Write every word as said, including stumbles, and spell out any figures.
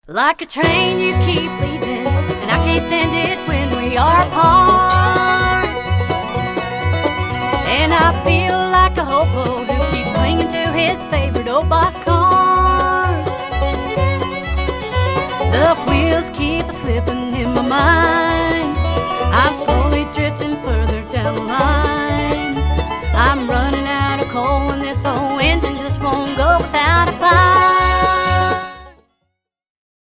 Like a train you keep leaving, and I can't stand it when we are apart. And I feel like a hobo who keeps clinging to his favorite old boxcar. The wheels keep a-slipping in my mind. I'm slowly drifting further down the line.